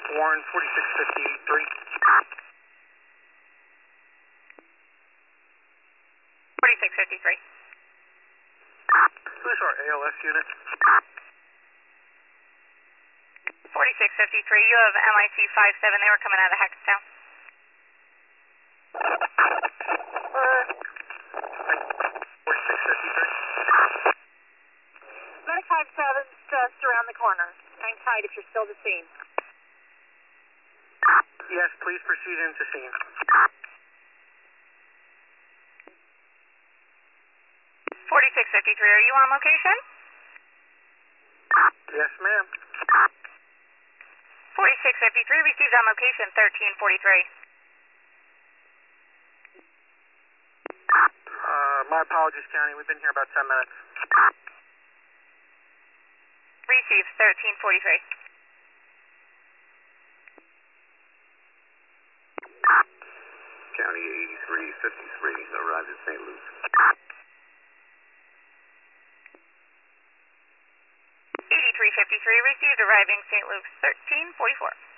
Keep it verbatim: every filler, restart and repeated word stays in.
Warren, forty-six fifty-three. forty-six fifty-three. Who's our A L S unit? forty-six fifty-three, you have M I C five seven, they were coming out of Hackettstown. forty-six fifty-three. Medic five seven's just around the corner. Hang tight if you're still at the scene. Yes, please proceed into scene. forty-six fifty-three, are you on location? Yes, ma'am. forty-six fifty-three, received on location thirteen forty-three. Uh, my apologies, County. We've been here about ten minutes. Received thirteen forty-three. County eighty-three fifty-three, arrived at Saint Luke's. eighty-three fifty-three, received arriving Saint Luke's thirteen forty-four.